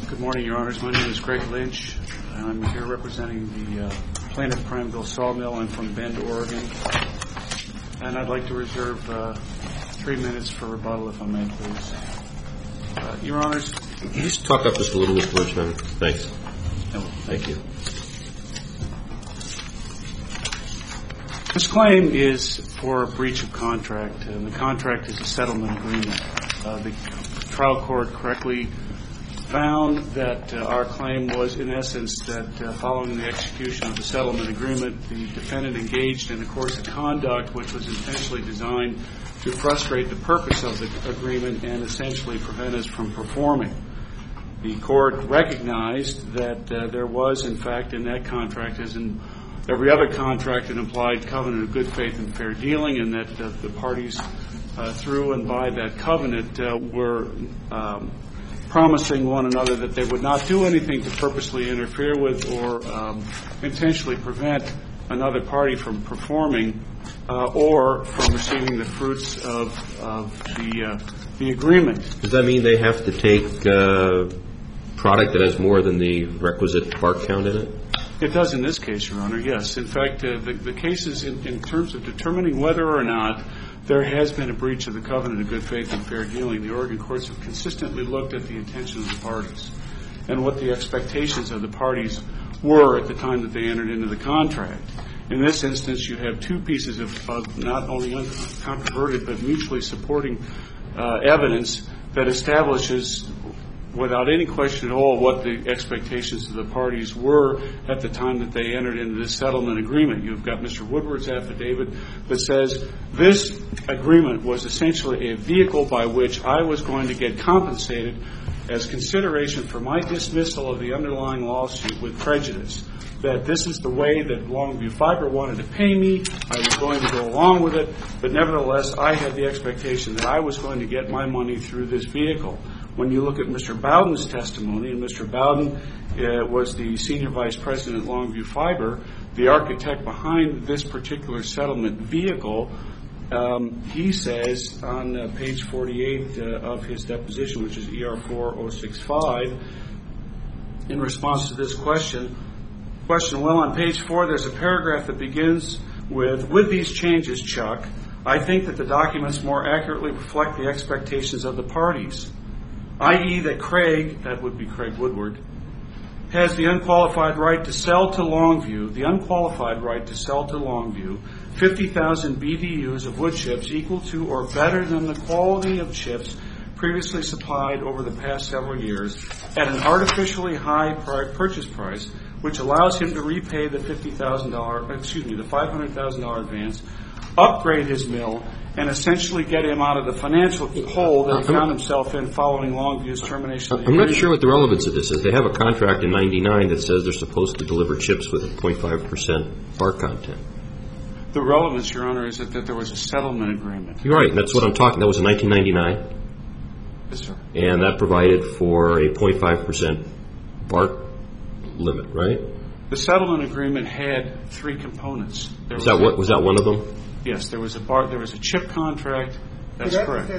Good morning, Your Honors. My name is Greg Lynch, and I'm here representing the plaintiff, Prineville Sawmill. I'm from Bend, Oregon, and I'd like to reserve 3 minutes for rebuttal, if I may, please. Your Honors. Can you just talk up just a little bit, Richmond? Thanks. No, thank you. This claim is for a breach of contract, and the contract is a settlement agreement. The trial court correctly found that our claim was, in essence, that following the execution of the settlement agreement, the defendant engaged in a course of conduct which was intentionally designed to frustrate the purpose of the agreement and essentially prevent us from performing. The court recognized that there was, in fact, in that contract, as in every other contract, an implied covenant of good faith and fair dealing, and that the parties through and by that covenant were promising one another that they would not do anything to purposely interfere with or intentionally prevent another party from performing or from receiving the fruits of the agreement. Does that mean they have to take product that has more than the requisite bark count in it? It does in this case, Your Honor, yes. In fact, the cases in terms of determining whether or not there has been a breach of the covenant of good faith and fair dealing, the Oregon courts have consistently looked at the intention of the parties and what the expectations of the parties were at the time that they entered into the contract. In this instance, you have two pieces of not only uncontroverted but mutually supporting evidence that establishes without any question at all what the expectations of the parties were at the time that they entered into this settlement agreement. You've got Mr. Woodward's affidavit that says this agreement was essentially a vehicle by which I was going to get compensated as consideration for my dismissal of the underlying lawsuit with prejudice, that this is the way that Longview Fiber wanted to pay me. I was going to go along with it, but nevertheless, I had the expectation that I was going to get my money through this vehicle. When you look at Mr. Bowden's testimony, and Mr. Bowden was the senior vice president at Longview Fiber, the architect behind this particular settlement vehicle, he says on page 48 of his deposition, which is ER 4065, in response to this question, well, on page 4, there's a paragraph that begins with these changes, Chuck, I think that the documents more accurately reflect the expectations of the parties, i.e. that Craig, that would be Craig Woodward, has the unqualified right to sell to Longview, 50,000 BDUs of wood chips equal to or better than the quality of chips previously supplied over the past several years at an artificially high purchase price, which allows him to repay the $500,000 advance, upgrade his mill, and essentially get him out of the financial hole that he found himself in following Longview's termination of the agreement. I'm not sure what the relevance of this is. They have a contract in 99 that says they're supposed to deliver chips with a 0.5% bark content. The relevance, Your Honor, is that there was a settlement agreement. You're right. That's what I'm talking. That was in 1999. Yes, sir. And that provided for a 0.5% bark limit, right? The settlement agreement had three components. Was that one of them? Yes, there was a chip contract. That's correct.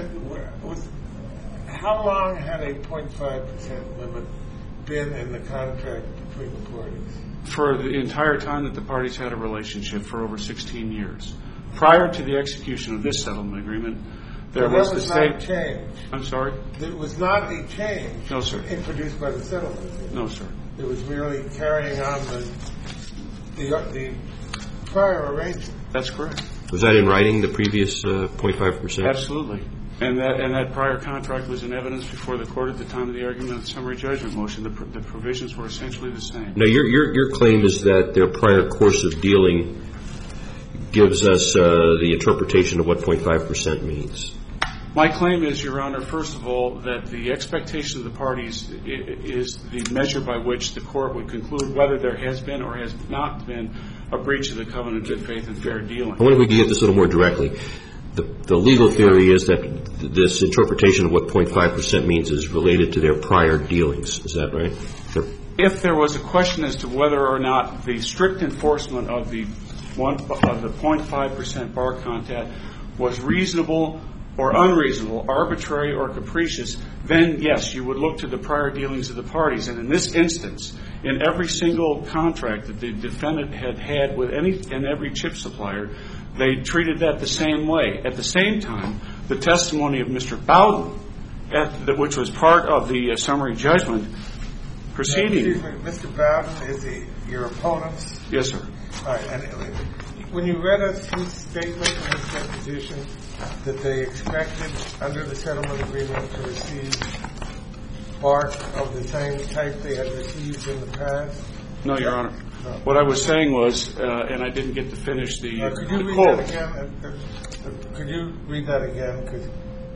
How long had a 0.5% limit been in the contract between the parties? For the entire time that the parties had a relationship, for over 16 years. Prior to the execution of this settlement agreement, there was the state. Not a change. I'm sorry? It was not a change. No, sir. Introduced by the settlement agreement. No, sir. It was merely carrying on the prior arrangement. That's correct. Was that in writing, the previous 0.5%? Absolutely. And that prior contract was in evidence before the court at the time of the argument of the summary judgment motion. The provisions were essentially the same. Now, your claim is that their prior course of dealing gives us the interpretation of what 0.5% means. My claim is, Your Honor, first of all, that the expectation of the parties is the measure by which the court would conclude whether there has been or has not been a breach of the covenant of good faith and fair dealing. I wonder if we can get this a little more directly. The legal theory is that this interpretation of what 0.5% means is related to their prior dealings. Is that right? If there was a question as to whether or not the strict enforcement of the 0.5% bar content was reasonable or unreasonable, arbitrary or capricious, then yes, you would look to the prior dealings of the parties. And in this instance, in every single contract that the defendant had with any and every chip supplier, they treated that the same way. At the same time, the testimony of Mr. Bowden, which was part of the summary judgment proceeding. Excuse me, Mr. Bowden is your opponent's? Yes, sir. All right. And when you read us his statement in his deposition that they expected under the settlement agreement to receive bark of the same type they had received in the past? No, Your Honor. No. What I was saying was, and I didn't get to finish the could you read quote. That again? Could you read that again?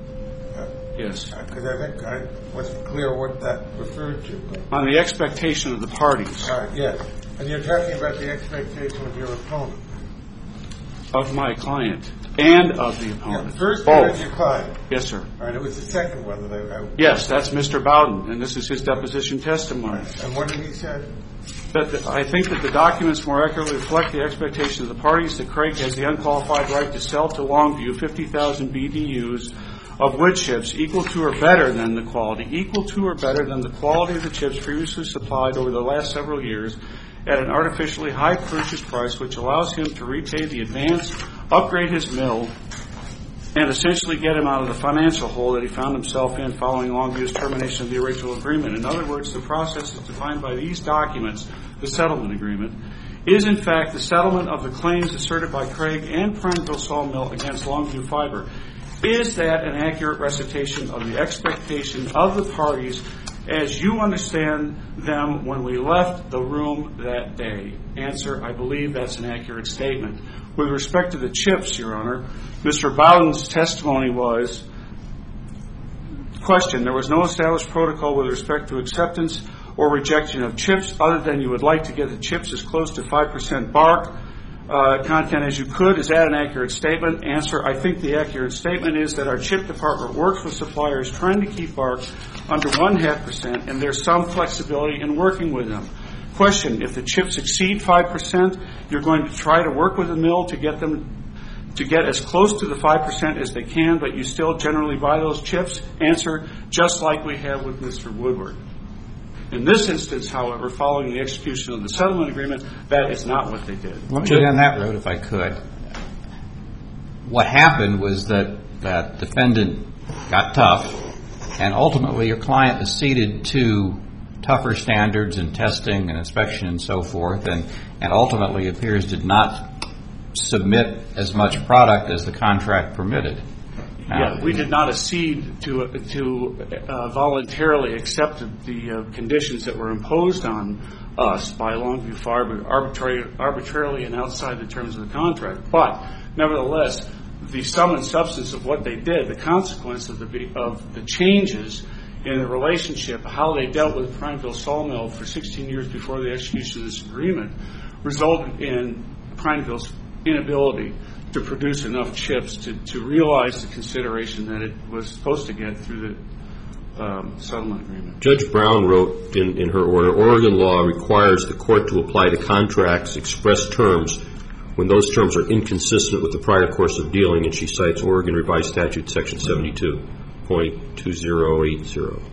Yes. Because I think I wasn't clear what that referred to. On the expectation of the parties. All right, yes. And you're talking about the expectation of your opponent. Of my client and of the opponent. Yeah, first both. Your client. Yes, sir. All right, it was the second one that I Yes, that's Mr. Bowden, and this is his deposition testimony. And what did he say? I think that the documents more accurately reflect the expectation of the parties that Craig has the unqualified right to sell to Longview 50,000 BDUs of wood chips equal to or better than the quality of the chips previously supplied over the last several years at an artificially high purchase price, which allows him to repay the advance, upgrade his mill, and essentially get him out of the financial hole that he found himself in following Longview's termination of the original agreement. In other words, the process is defined by these documents, the settlement agreement, is in fact the settlement of the claims asserted by Craig and Prineville Sawmill against Longview Fiber. Is that an accurate recitation of the expectation of the parties as you understand them when we left the room that day? Answer, I believe that's an accurate statement. With respect to the chips, Your Honor, Mr. Bowden's testimony was, question, there was no established protocol with respect to acceptance or rejection of chips other than you would like to get the chips as close to 5% bark content as you could. Is that an accurate statement? Answer, I think the accurate statement is that our chip department works with suppliers trying to keep bark under 0.5%, and there's some flexibility in working with them. Question, if the chips exceed 5%, you're going to try to work with the mill to get them to get as close to the 5% as they can, but you still generally buy those chips? Answer, just like we have with Mr. Woodward. In this instance, however, following the execution of the settlement agreement, that is not what they did. Let me get down that road if I could. What happened was that defendant got tough, and ultimately your client acceded to tougher standards in testing and inspection and so forth, and ultimately appears did not submit as much product as the contract permitted. Yeah, we did not accede to voluntarily accept the conditions that were imposed on us by Longview Fiber arbitrarily and outside the terms of the contract. But nevertheless, the sum and substance of what they did, the consequence of the changes in the relationship, how they dealt with Prineville Sawmill for 16 years before the execution of this agreement, resulted in Prineville's inability to produce enough chips to realize the consideration that it was supposed to get through the settlement agreement. Judge Brown wrote in her order, Oregon law requires the court to apply the contract's express terms when those terms are inconsistent with the prior course of dealing, and she cites Oregon Revised Statute Section 72.2080.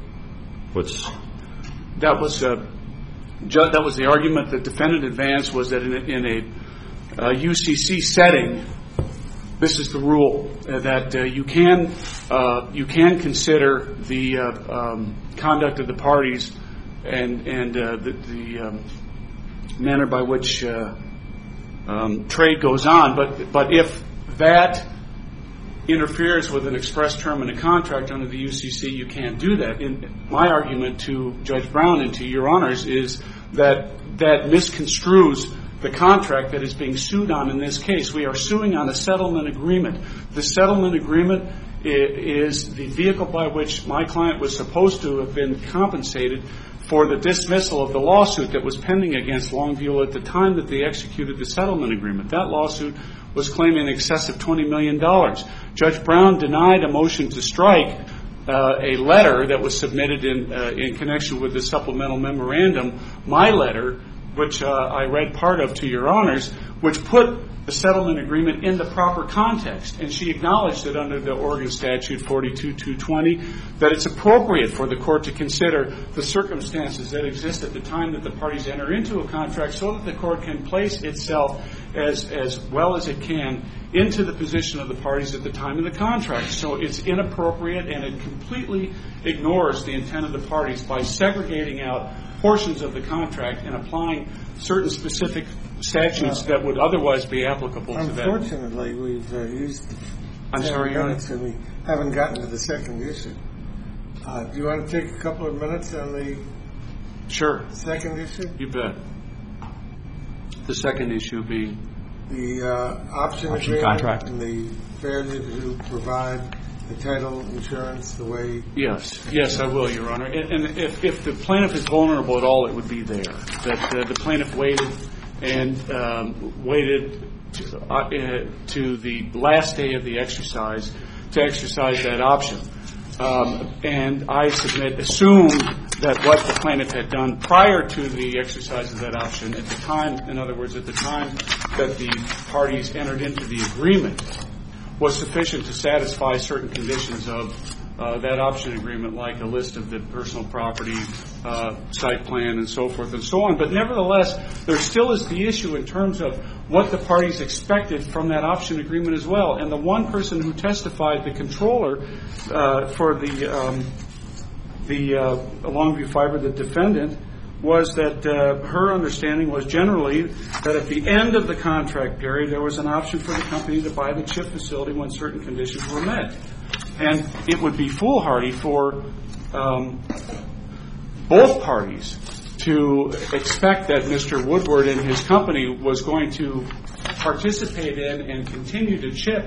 That was the argument the defendant advanced, was that in a UCC setting, this is the rule that you can consider the conduct of the parties and the manner by which trade goes on, but if that interferes with an express term in a contract under the UCC, you can't do that. And my argument to Judge Brown and to Your Honors is that misconstrues the contract that is being sued on in this case. We are suing on a settlement agreement. The settlement agreement is the vehicle by which my client was supposed to have been compensated for the dismissal of the lawsuit that was pending against Longview at the time that they executed the settlement agreement. That lawsuit was claiming in excess of $20 million. Judge Brown denied a motion to strike a letter that was submitted in connection with the supplemental memorandum. My letter, which I read part of to Your Honors, which put the settlement agreement in the proper context. And she acknowledged that under the Oregon statute 42-220 that it's appropriate for the court to consider the circumstances that exist at the time that the parties enter into a contract so that the court can place itself as well as it can into the position of the parties at the time of the contract. So it's inappropriate, and it completely ignores the intent of the parties by segregating out portions of the contract and applying certain specific statutes that would otherwise be applicable to that. Unfortunately, we've used I'm sorry, Your Honor. and we haven't gotten to the second issue. Do you want to take a couple of minutes on the Sure. second issue? You bet. The second issue being? The option agreement contract. and the failure to provide the title insurance the way... Yes, I will, Your Honor. And if the plaintiff is vulnerable at all, it would be there. That the plaintiff waited to the last day of the exercise to exercise that option. And I assumed that what the plaintiff had done prior to the exercise of that option at the time, in other words, at the time that the parties entered into the agreement, was sufficient to satisfy certain conditions of that option agreement, like a list of the personal property, site plan, and so forth and so on. But nevertheless, there still is the issue in terms of what the parties expected from that option agreement as well. And the one person who testified, the controller for the Longview Fiber, the defendant, was that her understanding was generally that at the end of the contract period, there was an option for the company to buy the chip facility when certain conditions were met. And it would be foolhardy for both parties to expect that Mr. Woodward and his company was going to participate in and continue to chip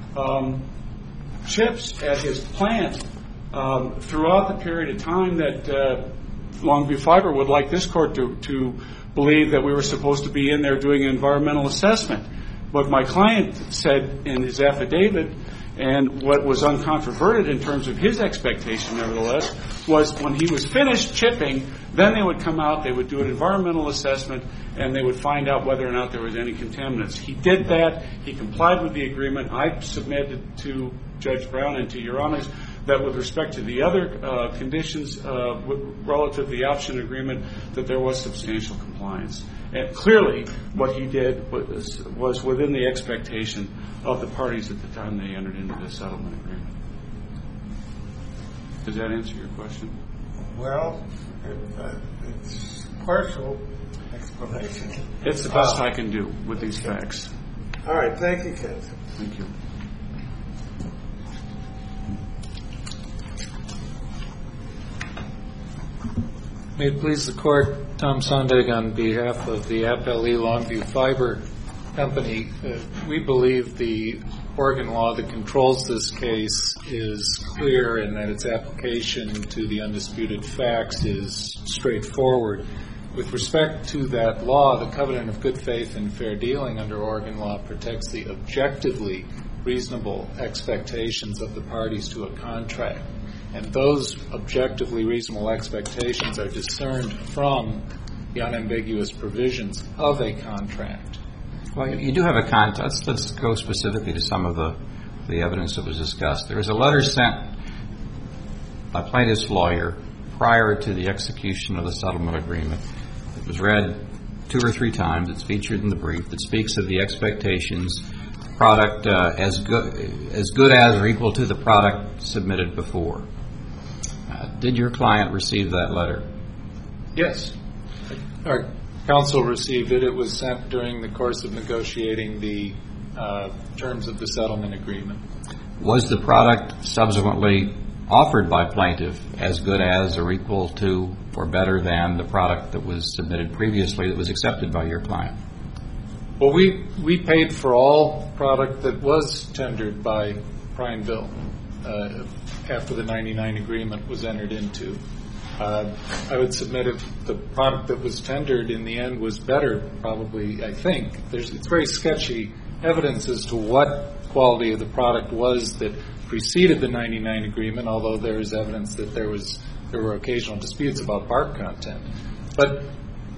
chips at his plant throughout the period of time that Longview Fiber would like this court to believe that we were supposed to be in there doing an environmental assessment. What my client said in his affidavit, and what was uncontroverted in terms of his expectation, nevertheless, was when he was finished chipping, then they would come out, they would do an environmental assessment, and they would find out whether or not there was any contaminants. He did that. He complied with the agreement. I submitted to Judge Brown and to Your Honors that with respect to the other conditions relative to the option agreement, that there was substantial compliance. And clearly, what he did was within the expectation of the parties at the time they entered into the settlement agreement. Does that answer your question? Well, it's partial explanation. It's the best I can do with these facts. All right. Thank you, Kent. Thank you. May it please the Court, Tom Sondag on behalf of the Appellee Longview Fiber Company. We believe the Oregon law that controls this case is clear and that its application to the undisputed facts is straightforward. With respect to that law, the covenant of good faith and fair dealing under Oregon law protects the objectively reasonable expectations of the parties to a contract. And those objectively reasonable expectations are discerned from the unambiguous provisions of a contract. Well, you do have a contract. Let's go specifically to some of the evidence that was discussed. There was a letter sent by plaintiff's lawyer prior to the execution of the settlement agreement. It was read 2 or 3 times. It's featured in the brief. It speaks of the expectations, product as good as or equal to the product submitted before. Did your client receive that letter? Yes. Our counsel received it. It was sent during the course of negotiating the terms of the settlement agreement. Was the product subsequently offered by plaintiff as good as or equal to or better than the product that was submitted previously that was accepted by your client? Well, we paid for all product that was tendered by Prineville after the 99 agreement was entered into. I would submit if the product that was tendered in the end was better, probably, I think. It's very sketchy evidence as to what quality of the product was that preceded the 99 agreement, although there is evidence that there were occasional disputes about bark content. But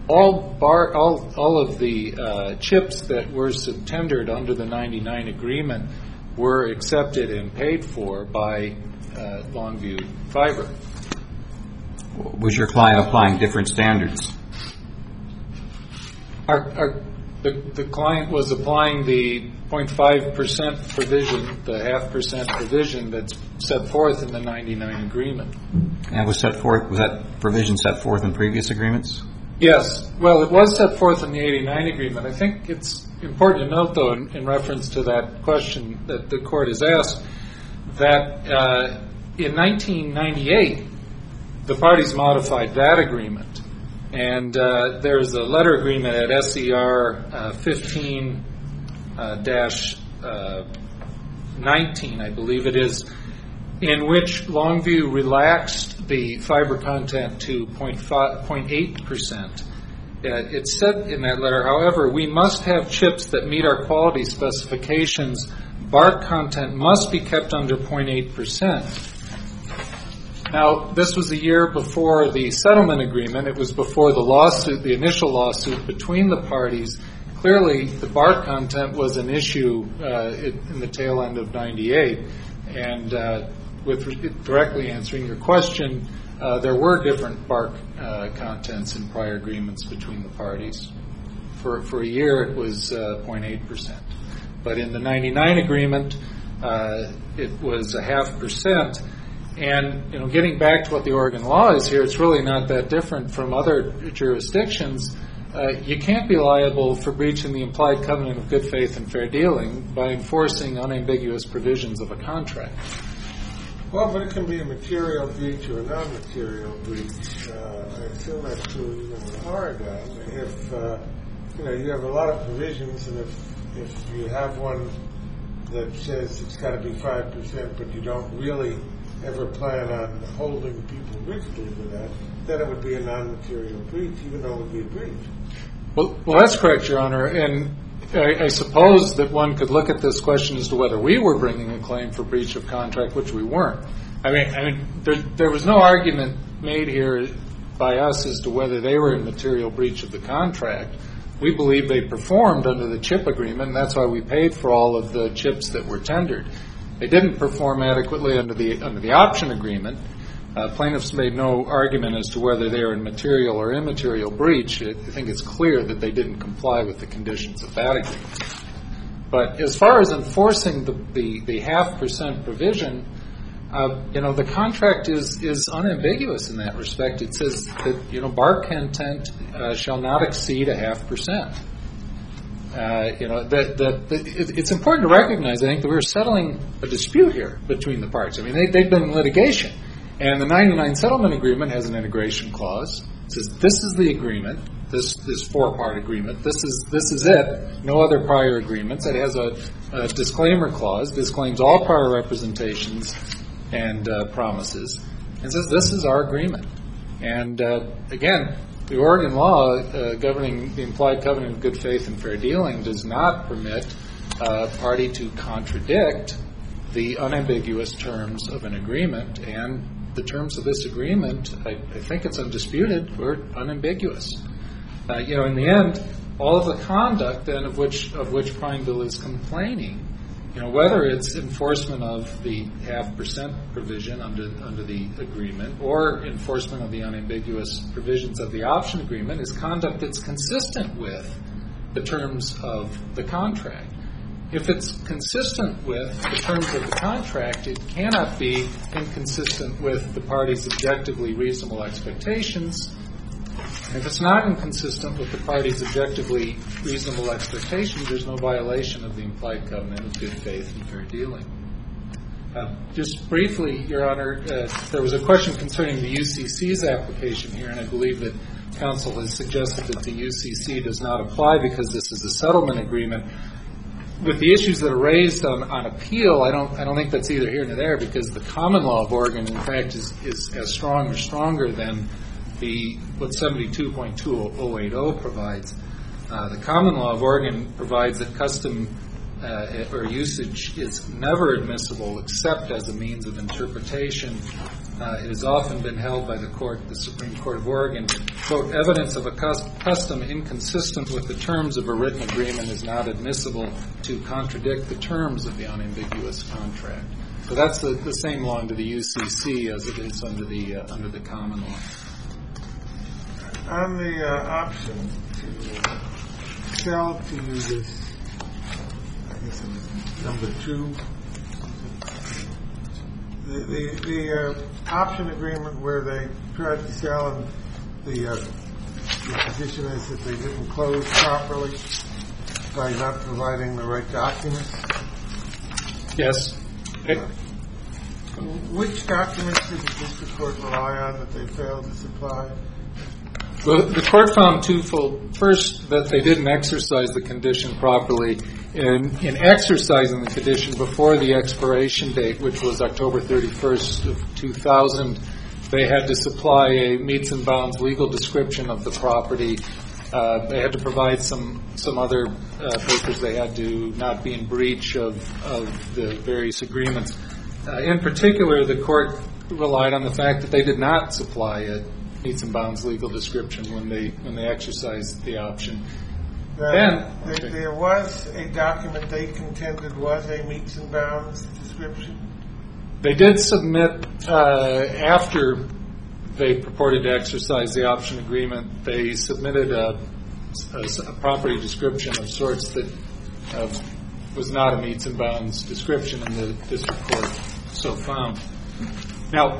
all of the chips that were tendered under the 99 agreement were accepted and paid for by Longview Fiber. Was your client applying different standards? The client was applying the 0.5% provision, the 0.5% provision that's set forth in the 99 agreement. And was that provision set forth in previous agreements? Yes. Well, it was set forth in the 89 agreement. I think it's important to note, though, in reference to that question that the Court has asked, that in 1998, the parties modified that agreement. And there's a letter agreement at SER 15-19, I believe it is, in which Longview relaxed the fiber content to 0.8%. It said in that letter, however, we must have chips that meet our quality specifications. Bark content must be kept under 0.8%. Now, this was a year before the settlement agreement. It was before the lawsuit, the initial lawsuit between the parties. Clearly, the bark content was an issue in the tail end of 98. And with directly answering your question, there were different bark contents in prior agreements between the parties. For a year, it was 0.8%. But in the 99 agreement, it was 0.5%. And, getting back to what the Oregon law is here, it's really not that different from other jurisdictions. You can't be liable for breaching the implied covenant of good faith and fair dealing by enforcing unambiguous provisions of a contract. Well, but it can be a material breach or a non-material breach. I assume that's true even in Oregon. If, you have a lot of provisions, and if you have one that says it's got to be 5%, but you don't really ever plan on holding people rigidly to that, then it would be a non-material breach, even though it would be a breach. Well, that's correct, Your Honor. And I suppose that one could look at this question as to whether we were bringing a claim for breach of contract, which we weren't. I mean, there was no argument made here by us as to whether they were in material breach of the contract. We believe they performed under the chip agreement, and that's why we paid for all of the chips that were tendered. They didn't perform adequately under the option agreement. Plaintiffs made no argument as to whether they were in material or immaterial breach. I think it's clear that they didn't comply with the conditions of that agreement. But as far as enforcing the 0.5% provision, the contract is unambiguous in that respect. It says that bark content shall not exceed 0.5%. It's important to recognize, I think, that we're settling a dispute here between the parties. I mean, they've been in litigation. And the 99 settlement agreement has an integration clause. It says this is the agreement, this four-part agreement. This is it. No other prior agreements. It has a disclaimer clause, disclaims all prior representations and promises, and says this is our agreement. And again, the Oregon law governing the implied covenant of good faith and fair dealing does not permit a party to contradict the unambiguous terms of an agreement, and the terms of this agreement, I think it's undisputed, were unambiguous. In the end, all of the conduct then of which Prineville is complaining, whether it's enforcement of the 0.5% provision under the agreement or enforcement of the unambiguous provisions of the option agreement, is conduct that's consistent with the terms of the contract. If it's consistent with the terms of the contract, it cannot be inconsistent with the parties' objectively reasonable expectations. And if it's not inconsistent with the parties' objectively reasonable expectations, there's no violation of the implied covenant of good faith and fair dealing. Just briefly, Your Honor, there was a question concerning the UCC's application here, and I believe that counsel has suggested that the UCC does not apply because this is a settlement agreement. With the issues that are raised on appeal, I don't think that's either here nor there, because the common law of Oregon, in fact, is as strong or stronger than what 72.2080 provides. The common law of Oregon provides that custom or usage is never admissible except as a means of interpretation It has often been held by the Supreme Court of Oregon, quote, evidence of a custom inconsistent with the terms of a written agreement is not admissible to contradict the terms of the unambiguous contract. So that's the same law under the UCC as it is under the common law. On the option to sell to you this, I guess it was number 2, the option agreement where they tried to sell and the position is that they didn't close properly by not providing the right documents. Yes. Which documents did the district court rely on that they failed to supply? Well, the court found twofold. First, that they didn't exercise the condition properly. In exercising the condition before the expiration date, which was October 31st of 2000, they had to supply a meets and bounds legal description of the property. They had to provide some other papers. They had to not be in breach of the various agreements. In particular, the court relied on the fact that they did not supply a meets and bounds legal description when they exercised the option. There was a document they contended was a meets and bounds description? They did submit, after they purported to exercise the option agreement, they submitted a property description of sorts that was not a meets and bounds description, and the district court so found. Now,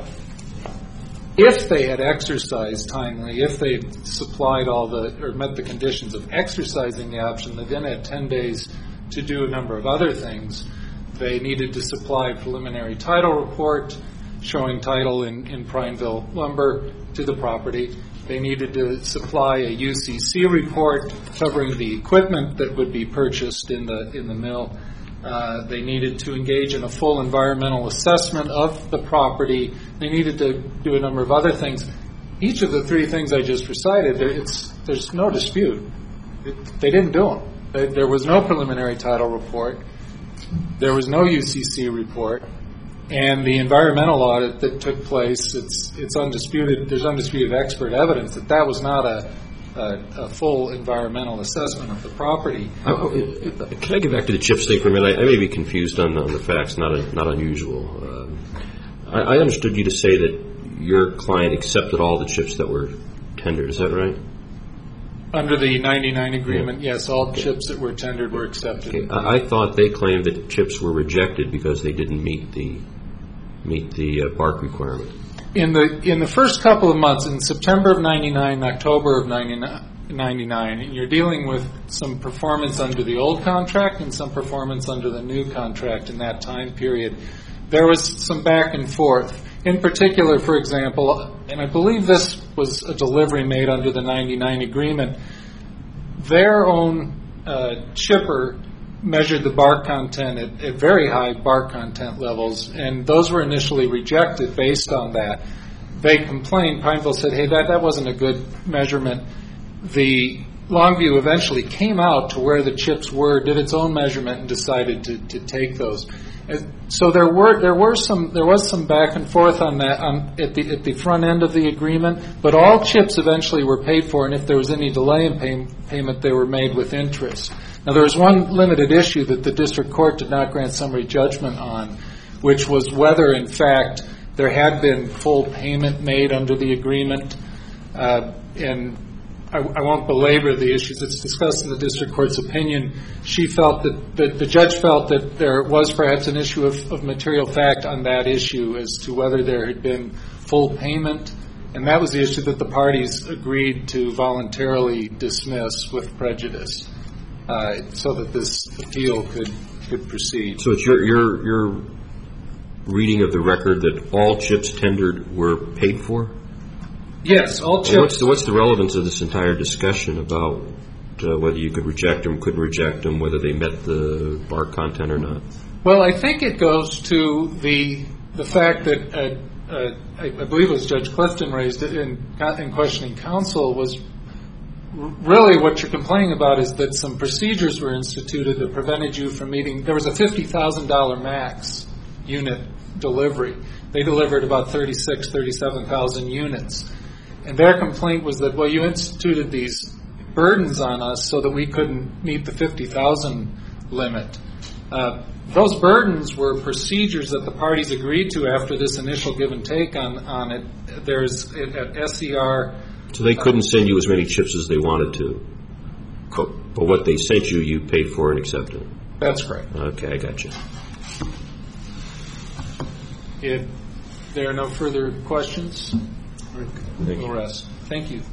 if they had exercised timely, if they supplied or met the conditions of exercising the option, they then had 10 days to do a number of other things. They needed to supply a preliminary title report showing title in Prineville Lumber to the property. They needed to supply a UCC report covering the equipment that would be purchased in the mill. They needed to engage in a full environmental assessment of the property. They needed to do a number of other things. Each of the three things I just recited, there's no dispute. They didn't do them. There was no preliminary title report. There was no UCC report. And the environmental audit that took place, it's undisputed. There's undisputed expert evidence that was not a full environmental assessment of the property. Can I get back to the CHIPS thing for a minute? I may be confused on the facts, not unusual. I understood you to say that your client accepted all the CHIPS that were tendered. Is that right? Under the 99 agreement, yes, all CHIPS that were tendered were accepted. Okay. I thought they claimed that CHIPS were rejected because they didn't meet the BARC requirement. In the first couple of months, in September of 99, October of 99, and you're dealing with some performance under the old contract and some performance under the new contract in that time period, there was some back and forth. In particular, for example, and I believe this was a delivery made under the 99 agreement, their own chipper measured the BARC content at very high BARC content levels, and those were initially rejected based on that. They complained. Prineville said, hey, that wasn't a good measurement. The Longview eventually came out to where the chips were, did its own measurement, and decided to take those. So there was some back and forth on that at the front end of the agreement, but all chips eventually were paid for, and if there was any delay in payment, they were made with interest. Now, there was one limited issue that the district court did not grant summary judgment on, which was whether, in fact, there had been full payment made under the agreement. And I won't belabor the issues. It's discussed in the district court's opinion. She felt that the judge felt that there was perhaps an issue of material fact on that issue as to whether there had been full payment, and that was the issue that the parties agreed to voluntarily dismiss with prejudice, so that this appeal could proceed. So it's your reading of the record that all chips tendered were paid for? Yes, all chips. What's the relevance of this entire discussion about whether you could reject them, couldn't reject them, whether they met the BARC content or not? Well, I think it goes to the fact that I believe it was Judge Clifton raised it in questioning counsel, was really what you're complaining about is that some procedures were instituted that prevented you from meeting. There was a $50,000 max unit delivery. They delivered about 37,000 units. And their complaint was that, well, you instituted these burdens on us so that we couldn't meet the 50,000 limit. Those burdens were procedures that the parties agreed to after this initial give and take on it. There's at SCR. So they couldn't send you as many chips as they wanted to. But what they sent you, you paid for and accepted. That's correct. Okay, I got you. If there are no further questions, we'll rest. Thank you.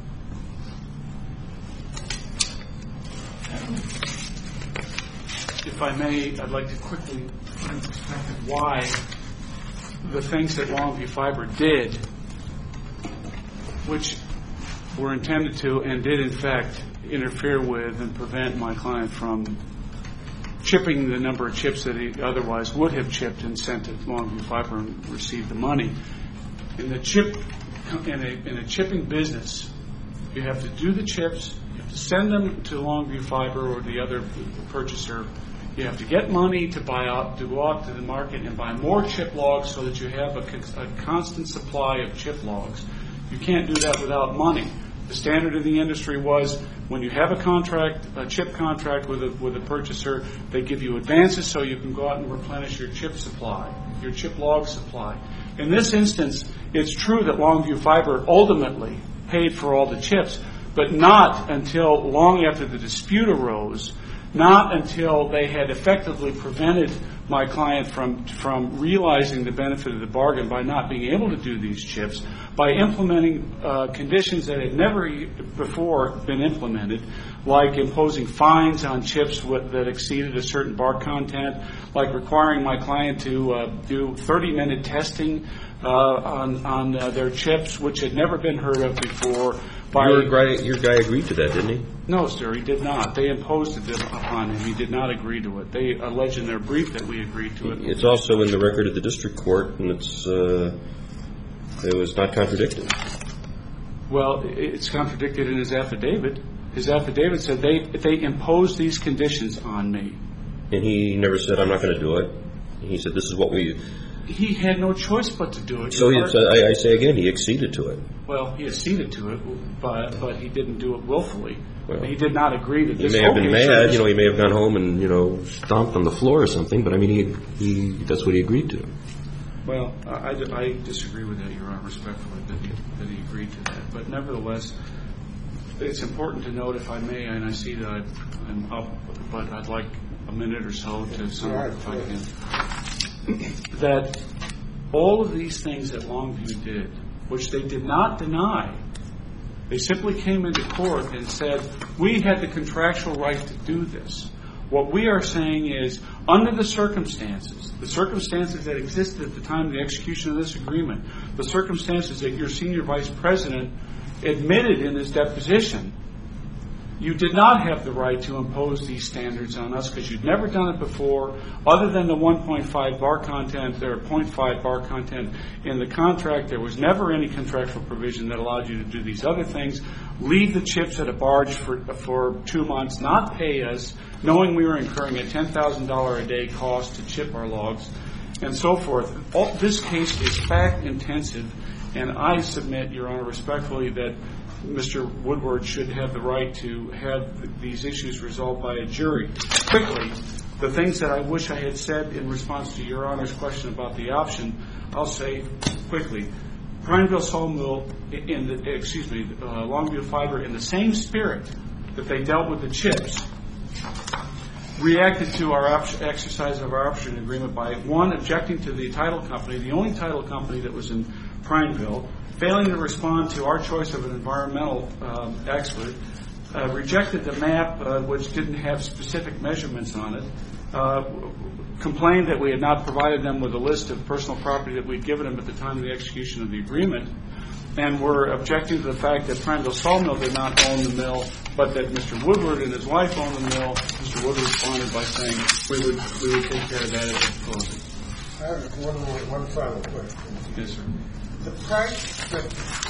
If I may, I'd like to quickly put in perspective why the things that Longview Fiber did, which were intended to and did in fact interfere with and prevent my client from chipping the number of chips that he otherwise would have chipped and sent to Longview Fiber and received the money. In a chipping business, you have to do the chips, you have to send them to Longview Fiber or the other purchaser. You have to get money to go out to the market and buy more chip logs so that you have a constant supply of chip logs. You can't do that without money. The standard in the industry was when you have a chip contract with a purchaser, they give you advances so you can go out and replenish your chip supply, your chip log supply. In this instance, it's true that Longview Fiber ultimately paid for all the chips, but not until long after the dispute arose, not until they had effectively prevented my client from realizing the benefit of the bargain by not being able to do these chips, by implementing conditions that had never before been implemented, like imposing fines on chips that exceeded a certain bar content, like requiring my client to do 30-minute testing on their chips, which had never been heard of before. Your guy agreed to that, didn't he? No, sir, he did not. They imposed it upon him. He did not agree to it. They allege in their brief that we agreed to it. It's also in the record of the district court, and it was not contradicted. Well, it's contradicted in his affidavit. His affidavit said they imposed these conditions on me. And he never said, I'm not going to do it. He said, this is what we... He had no choice but to do it. So I say again, he acceded to it. Well, he acceded to it, but he didn't do it willfully. Well, he did not agree to this. He may have been mad. He may have gone home and stomped on the floor or something. But I mean, that's what he agreed to. Well, I disagree with that, Your Honor, respectfully, that he agreed to that. But nevertheless, it's important to note, if I may, and I see that I'm up, but I'd like a minute or so to sum up if I can, that all of these things that Longview did, which they did not deny, they simply came into court and said, we had the contractual right to do this. What we are saying is, under the circumstances that existed at the time of the execution of this agreement, the circumstances that your senior vice president admitted in his deposition, you did not have the right to impose these standards on us because you'd never done it before. Other than the 1.5 bar content, there are 0.5 bar content in the contract. There was never any contractual provision that allowed you to do these other things. Leave the chips at a barge for 2 months, not pay us, knowing we were incurring a $10,000 a day cost to chip our logs, and so forth. This case is fact-intensive, and I submit, Your Honor, respectfully, that Mr. Woodward should have the right to have these issues resolved by a jury. Quickly, the things that I wish I had said in response to Your Honor's question about the option, I'll say quickly. Prineville Sawmill, Longview Fiber, in the same spirit that they dealt with the chips, reacted to our exercise of our option agreement by, one, objecting to the title company, the only title company that was in Prineville, failing to respond to our choice of an environmental expert, rejected the map, which didn't have specific measurements on it, complained that we had not provided them with a list of personal property that we'd given them at the time of the execution of the agreement, and were objecting to the fact that Prineville Sawmill did not own the mill, but that Mr. Woodward and his wife owned the mill. Mr. Woodward responded by saying we would take care of that at the closing. I have one final question. Yes, sir. The price that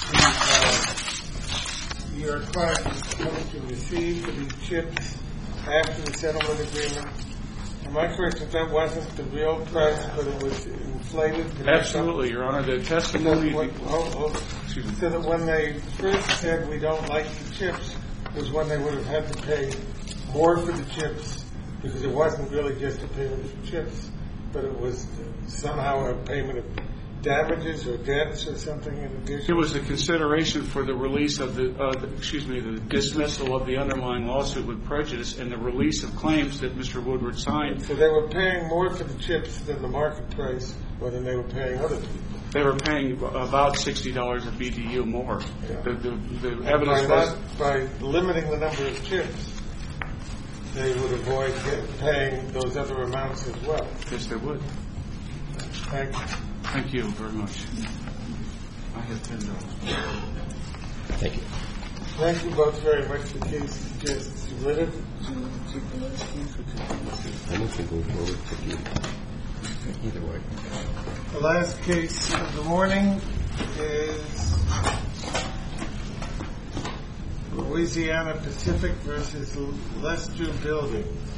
your client is supposed to receive for these chips after the settlement agreement, how Am I correct that wasn't the real price, but it was inflated? Absolutely, Your Honor. The testimony... Excuse me. So that when they first said we don't like the chips was when they would have had to pay more for the chips, because it wasn't really just a payment for chips, but it was somehow a payment of damages or debts or something in addition? It was a consideration for the release of the dismissal of the underlying lawsuit with prejudice and the release of claims that Mr. Woodward signed. So they were paying more for the chips than the market price, or than they were paying other people? They were paying about $60 a BDU more. Yeah. The evidence was... By limiting the number of chips, they would avoid paying those other amounts as well. Yes, they would. Thank you. Thank you very much. I have $10. Thank you. Thank you both very much. The case is just submitted. I don't think we'll forward to you. Either way. The last case of the morning is Louisiana Pacific versus Lester Building.